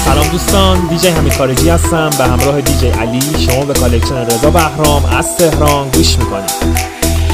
سلام دوستان، دیجی حمید خارجی هستم به همراه دیجی علی. شما به کالکشن رضا بهرام از تهران گوش میکنید.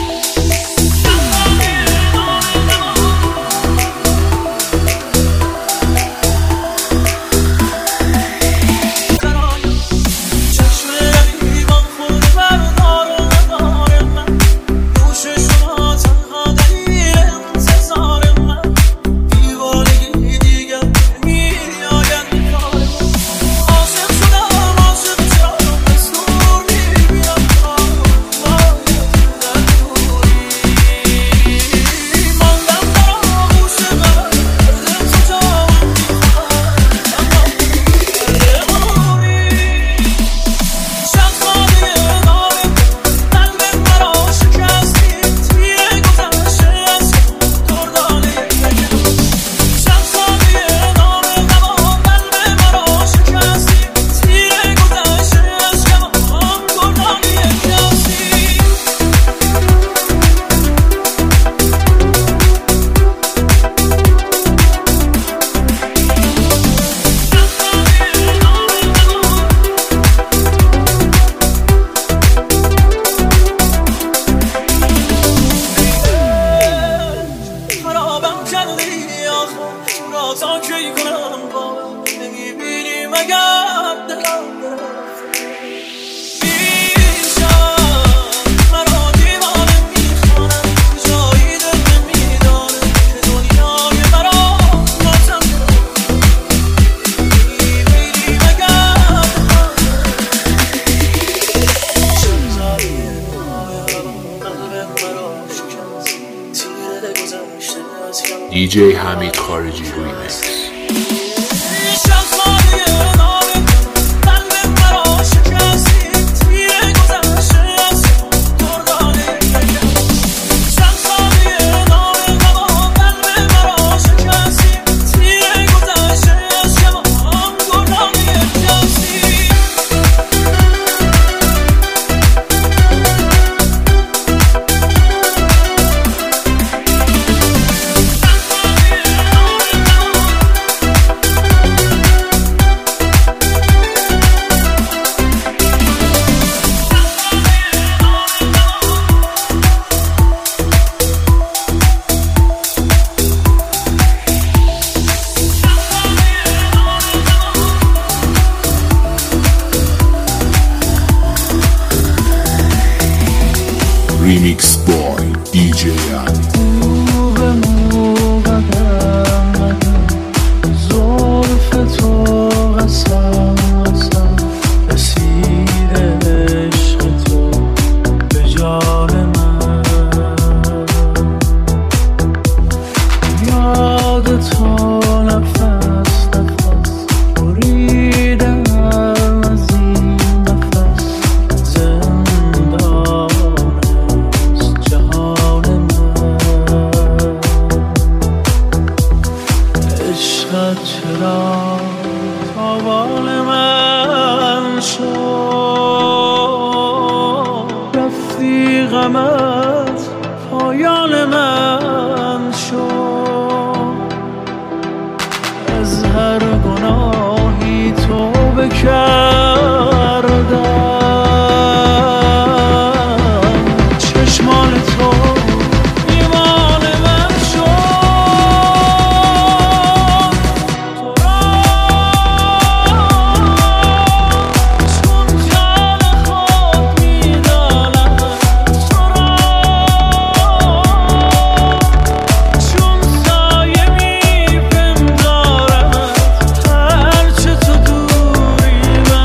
دیجی حمید خارجی ریمیکس. Remix boy DJ Ali. چرا تاوان من شد، رفتی غمت پایان من شد، از هر گناهی توبه کردم، چشمان تو هرچه تو دوری من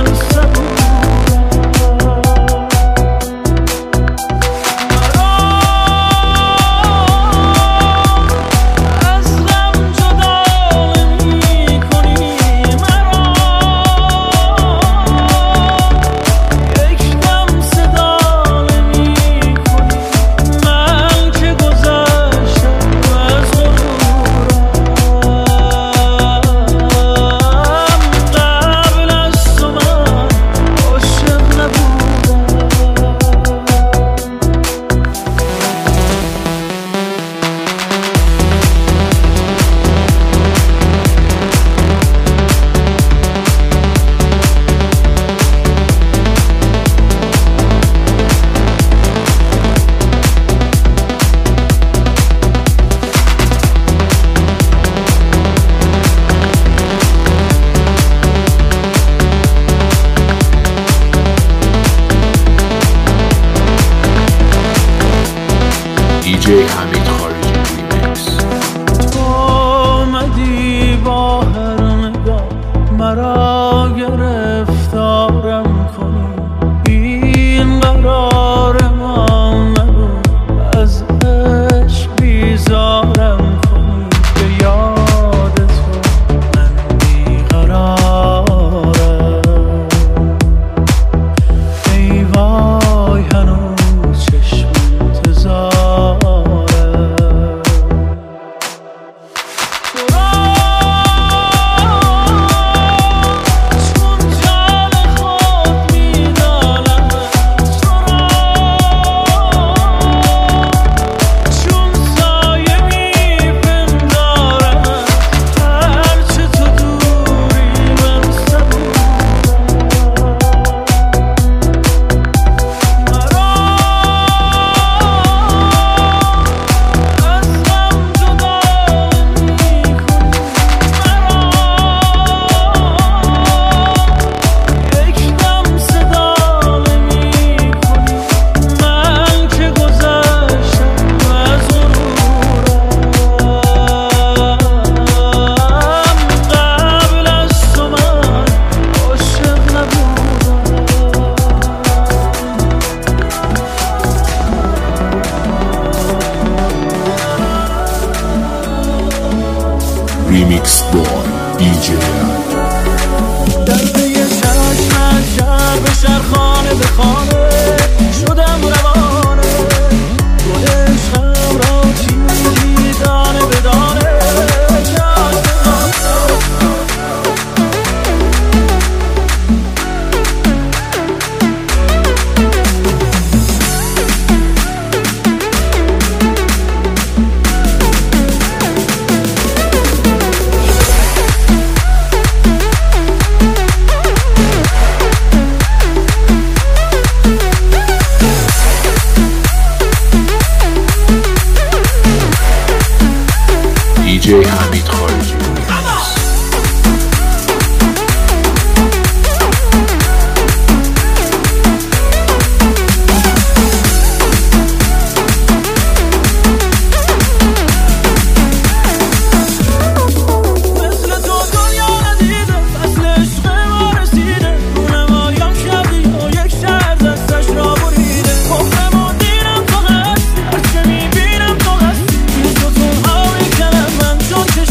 حمید خارجی ریمیکس. تو آمدی با هر نگاه مرا گرفتارم کنی، این قرار ما نبود از عشق بیزارم کنی. به یاد تو من بیقرارم، ای وای هنوز چشم انتظارم. Remix boy DJ درد یه چشم از شهر به شهر، خانه به خانه شدم روانه. گل عشقم را چیدی دانه به دانه. DJ حمید خارجی ریمیکس. مثل تو دنیا ندیده، فصل عشق ما رسیده، رونمایم شبی و یک شهر دستش را بریده. کفرم و دینم تو هستی، هرچه میبینم تو هستی، بی تو تنها میکنم من چون که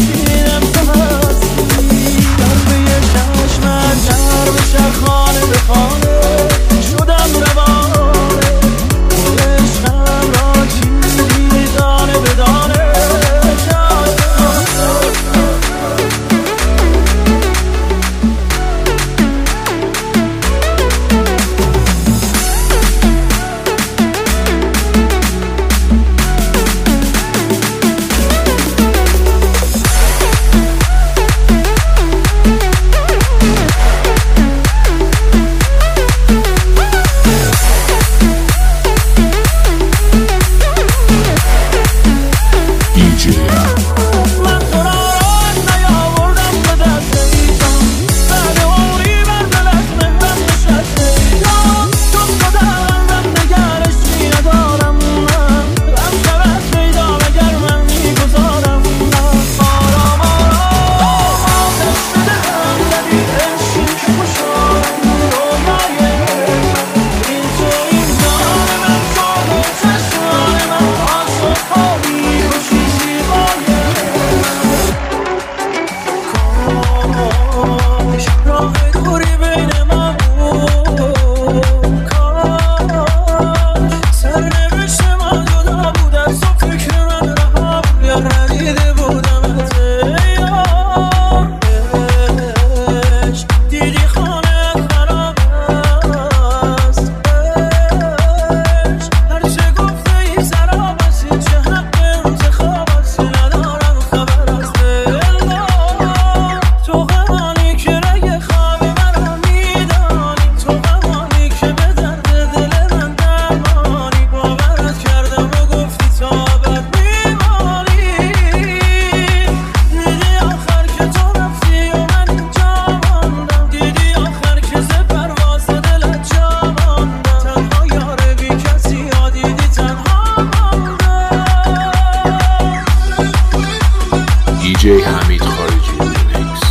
حمید خارجی ریمیکس.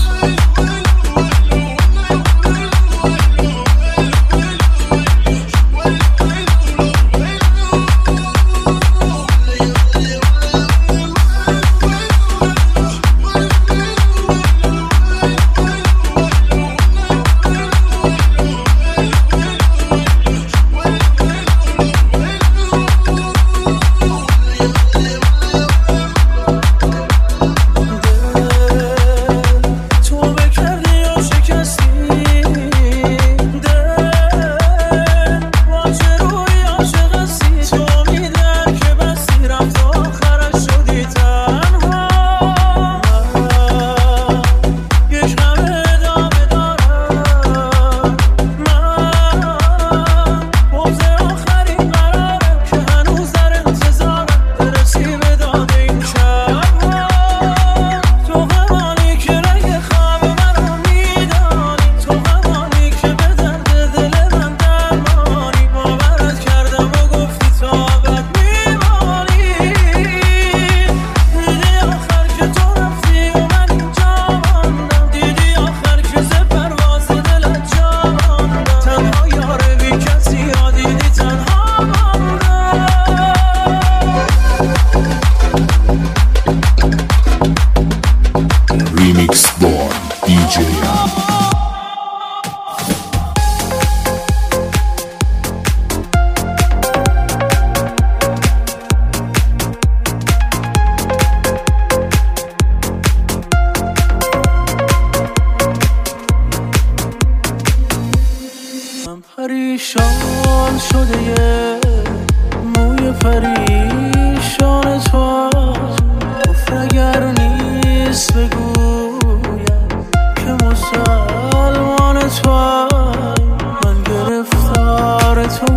پریشان شده یه موی پریشان تو گفت اگر نیست بگویم که مسلمان تو من گرفتار تو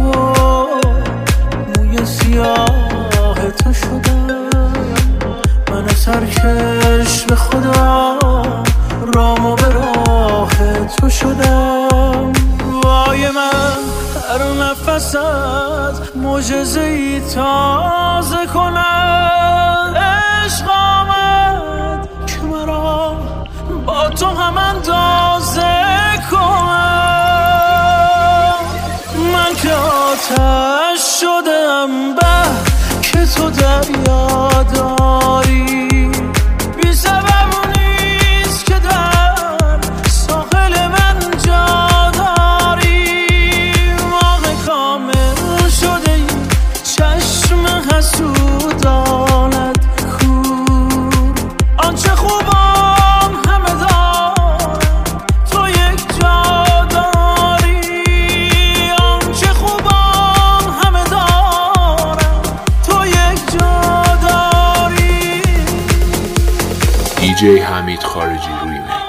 موی سیاه تو شدم من سرکش به خدا رام و به راه تو شدم وای من هر نفست معجزه‌ای تازه کند عشق آمد که مرا با تو هم اندازه کند من که آتش شدم به که تو دریا داری بی سبب نیست که در ساحل من جا حسودانت کور آنچه خوبم همه دارم تو یک جا داری آنچه خوبم همه دارم تو یک جا داری دیجی حمید خارجی ریمیکس.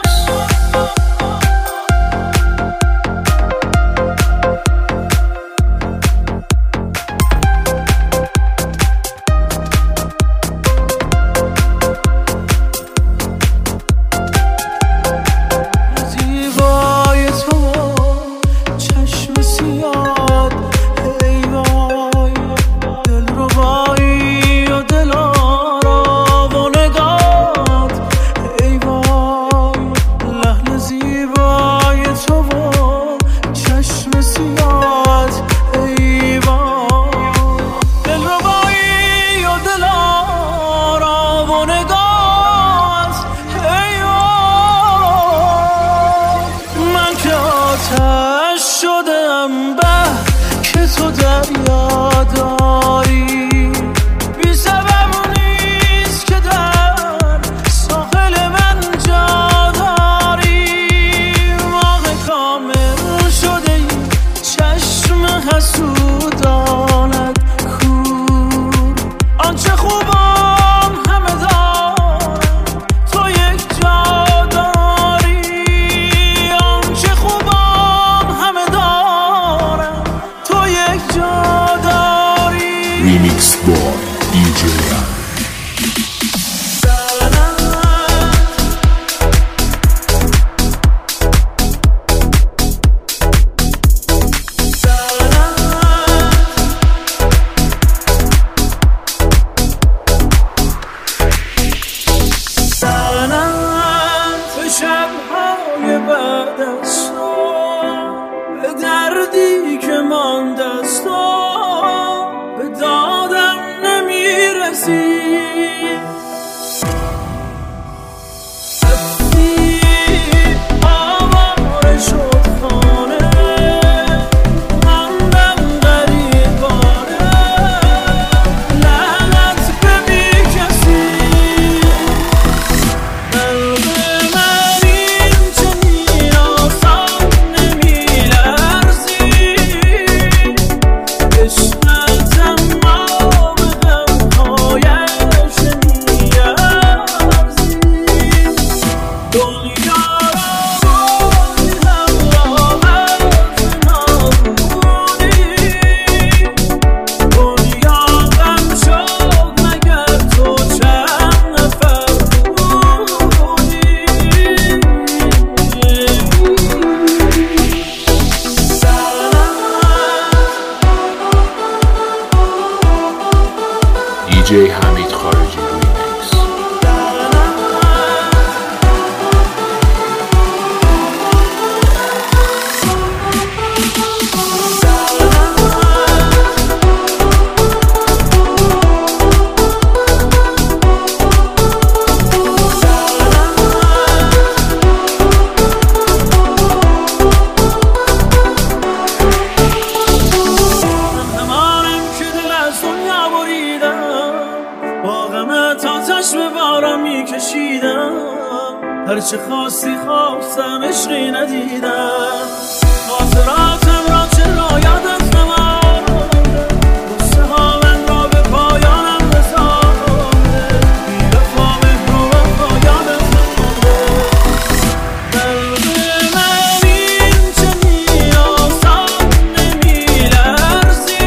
هرچه خواستی خواستم عشقی ندیدم خاطراتم را چرا یادت نمانده قصه ها من را به پایانم رسانده بی‌وفا مهر و وفا یادت نمانده قلب من این چنین آسان نمی‌لرزی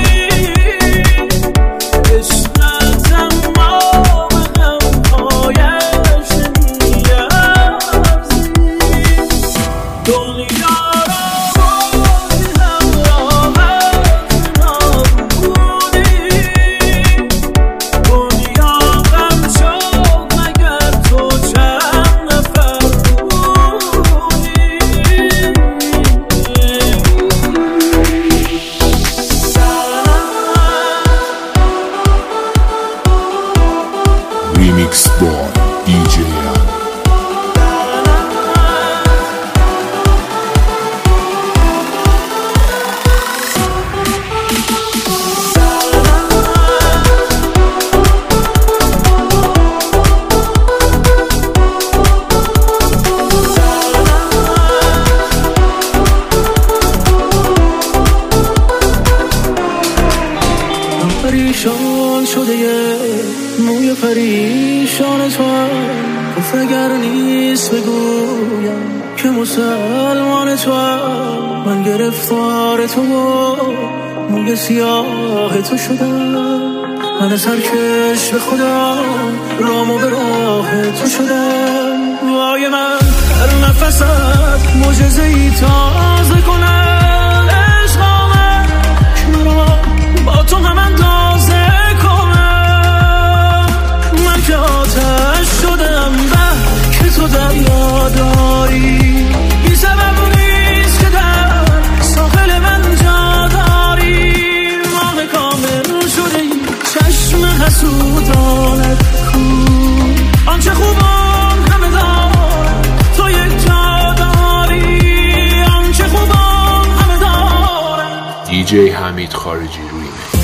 عشقت اما به غم‌هایش نمی‌ارزی دنیا Remix Boy DJ پریشان شده یه موی پریشان تو گفت اگر نیست بگویم که مسلمان تو من گرفتار تو موی سیاه تو شدم من سرکش به خدا رامو به راه تو شدم وای من هر نفست معجزه‌ای تازه کنم عشق آمد که مرا با تو هم اندازه کنم من که آتش شدم به که تو دریا داری بی سبب نیست که در ساحل من جا داری ماه کامل شده ای چشم حسودانت کو آنچه خوبان همه دار تو یک جا داری آنچه خوبان همه دار DJ حمید خارجی ریمیکس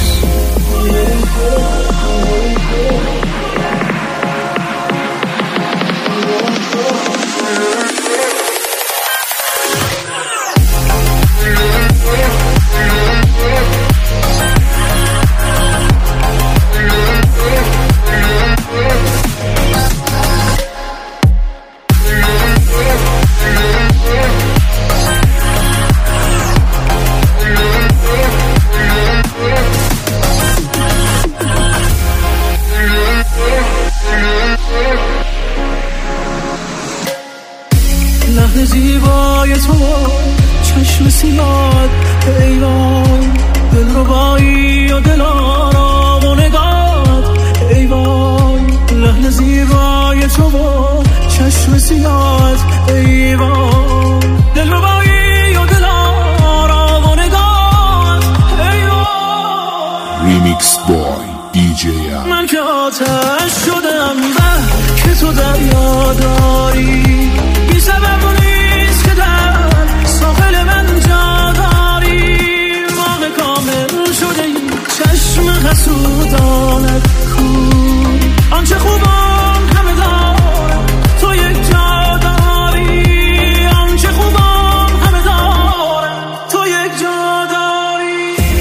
لحن زیبای تو چشم سیاد ایوان دل ربایی و دل آرام و نگات ایوان لحن زیبای تو چشم سیاد ایوان دل ربایی و دل آرام و نگات ایوان Remix Boy DJ من که آتش شدم به که تو دریا داری بی سبب نیست که در ساحل من جا داری ماه کامل شده ای چشم حسودانت کو آنچه خوبان همه دار تو یک جا داری آنچه خوبان همه دار تو یک جا داری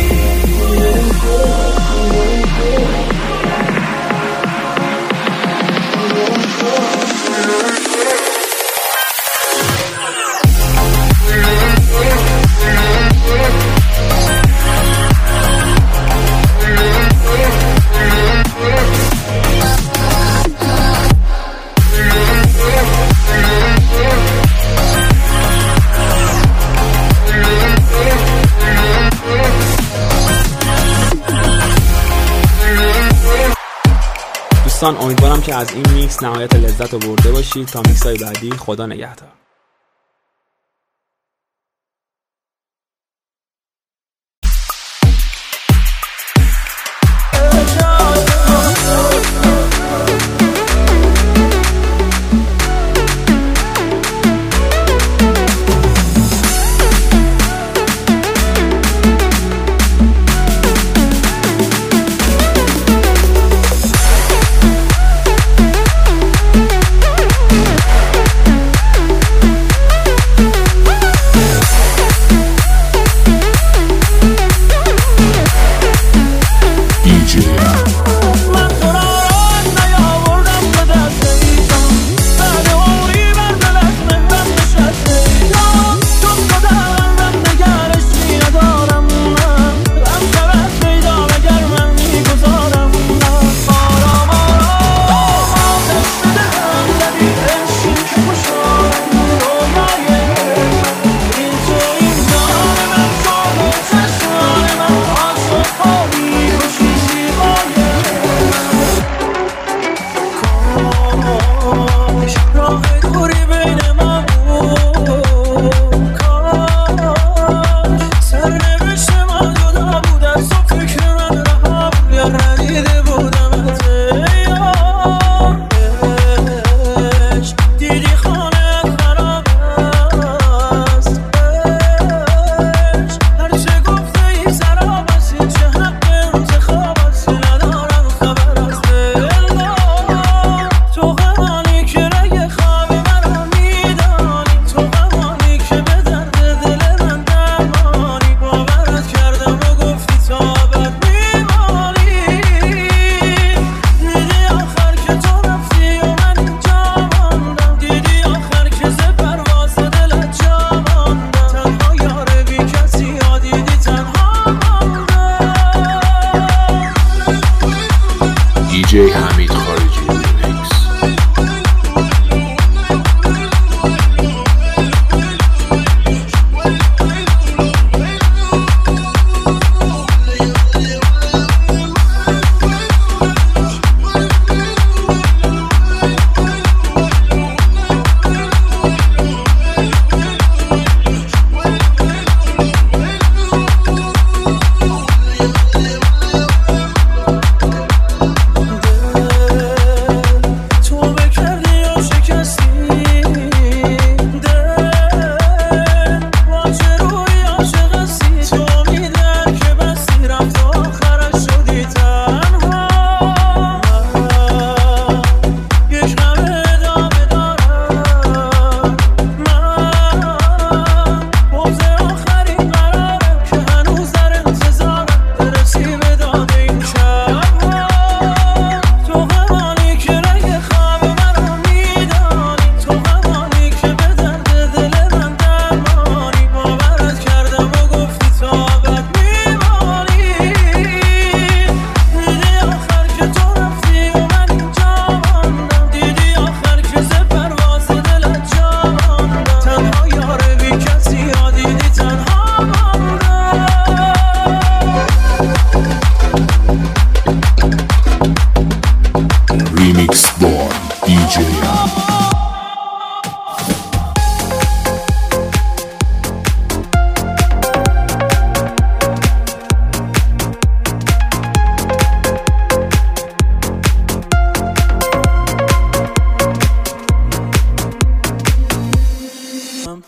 دوستان امیدوارم که از این میکس نهایت لذت رو برده باشید. تا میکس های بعدی خدا نگهدار.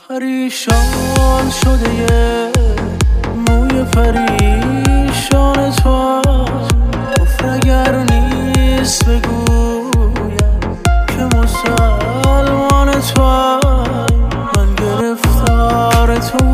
پریشان شده یه موی پریشان تو کفر اگر نیست بگویم که مسلمان تو من گرفتار تو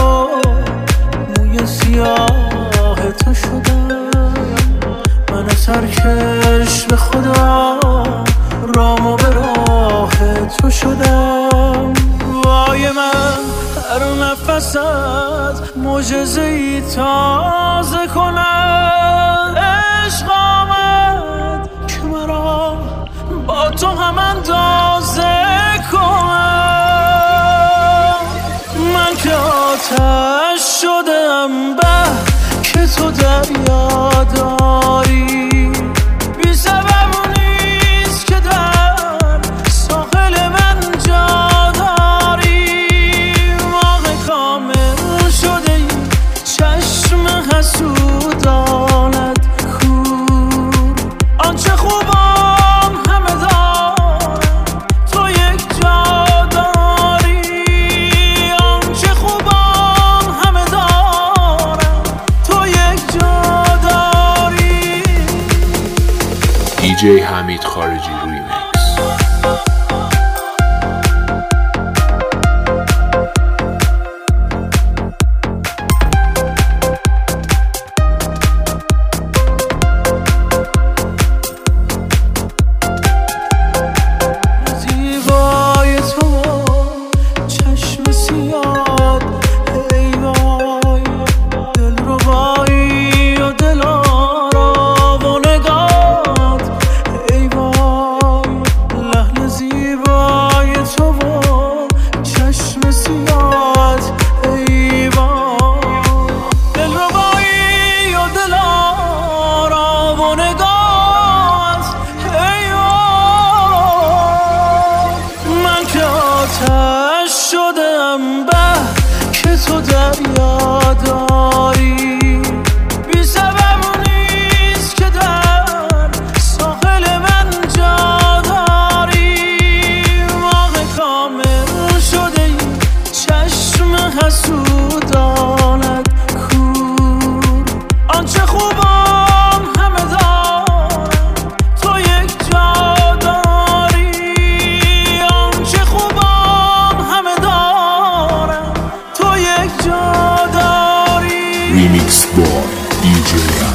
موی سیاه تو شدم من سرکش به خدا رامو به راه تو شدم وای من هر نفست معجزه‌ای تازه کند عشق آمد که مرا با تو هم اندازه کنم من که آتش شدم به که تو دریا داری بی سبب نیست که در ساحل من جا داری ماه کامل شده ای چشم حسودانت کور آنچه خوبم همه دارم تو یک جا داری آنچه خوبم همه دارم تو یک جا داری DJ حمید خارجی ریمیکس. زیبای تو چشم سیاد ای وای دلربایی و دلارا و نگات ای وای لحن زیبای تو و چشم سیاد ای وای دلربایی و دلارا و نگات ای وای من که آتش شدم به که تو دریا داری بی سبب نیست که در ساحل من جا داری ماه کامل شده ای چشم حسودانت کور آنچه خوبم همه دارم تو یک جا داری آنچه خوبم همه دارم تو یک جا داری Remix Boy DJ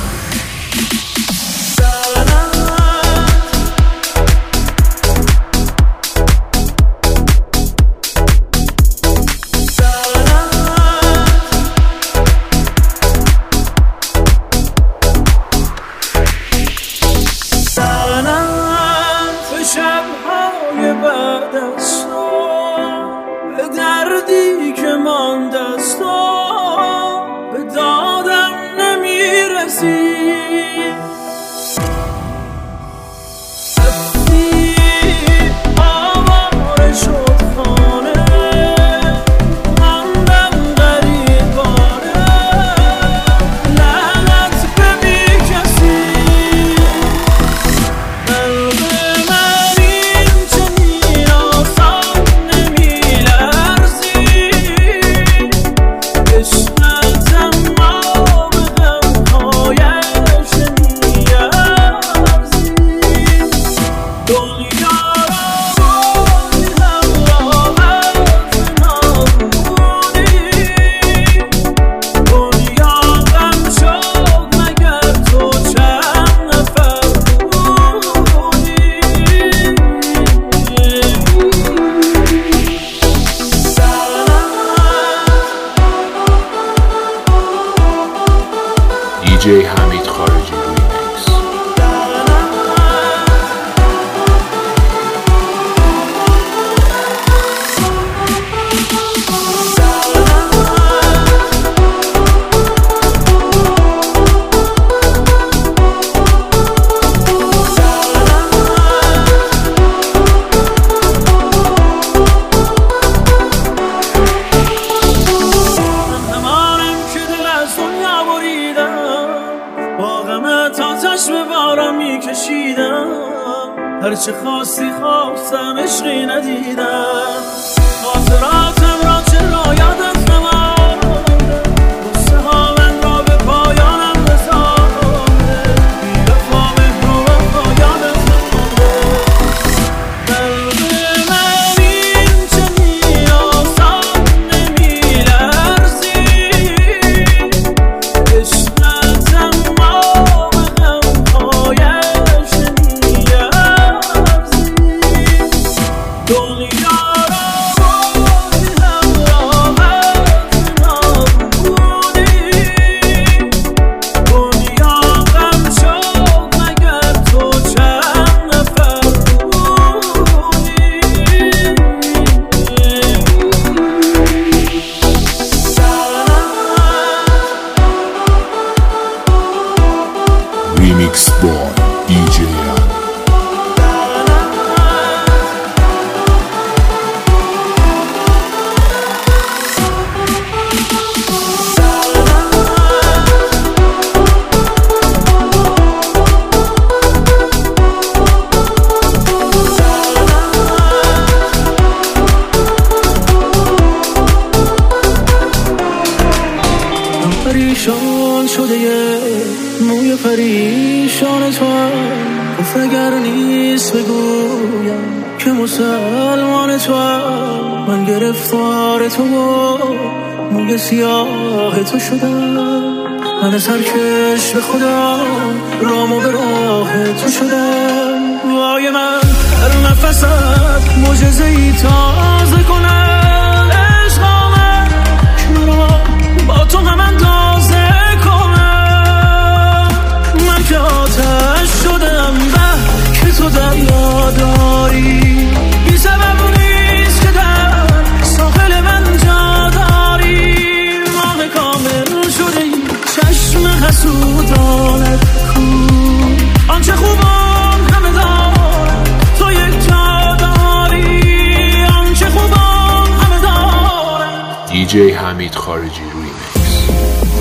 پریشان شده یه موی پریشان تو گفت اگر نیست بگویم که مسلمان تو من گرفتار تو موی سیاه تو شدم من سرکش به خدا رامو به راه تو شدم وای من هر نفست معجزه‌ای تازه کنم عشق آمد مرا با تو هم اندازه کنم من که آتش شدم به که تو دریا داری بی سبب نیست که در ساحل من جا داری ماه کامل شده ای چشم حسودانت کو آنچه خوبان همه دارد تو یک جا داری آنچه خوبان همه دارد DJ حمید خارجی ریمیکس.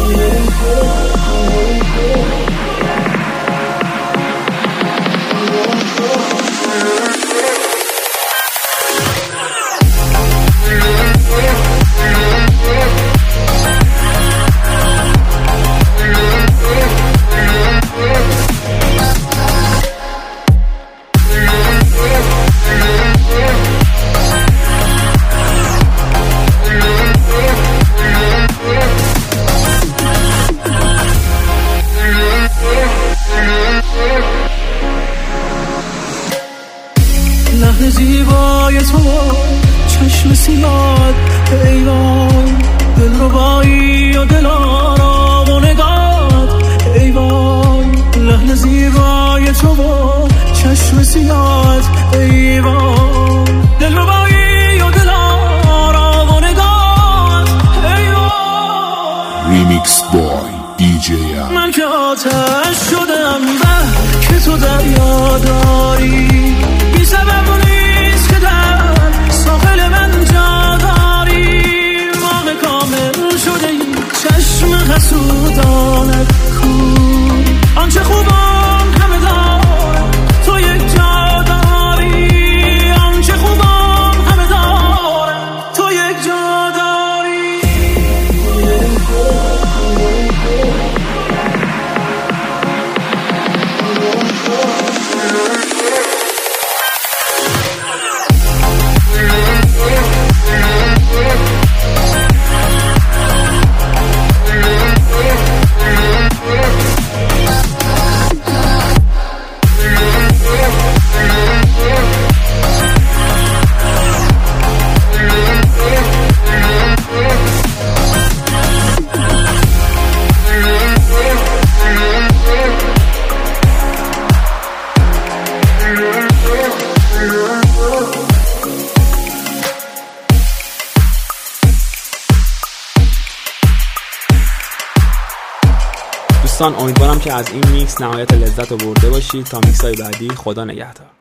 لحن زیبای تو چشم سیاد ایوان دل ربایی و دل آرام و نگات ایوان لحن زیبای تو چشم سیاد ایوان دل ربایی و دل آرام و نگات ایوان ریمیکس بای DJ من که آتش شدم به که تو دریا داری بی سبب نیست که در ساحل من جا داری ماه کامل شده ای چشم حسودانت کو آنچه خوبان همه دارد تو یک جا داری آنچه خوبان همه دارد تو یک جا داری دوستان امیدوارم که از این میکس نهایت لذت رو برده باشید. تا میکس های بعدی، خدا نگهدار.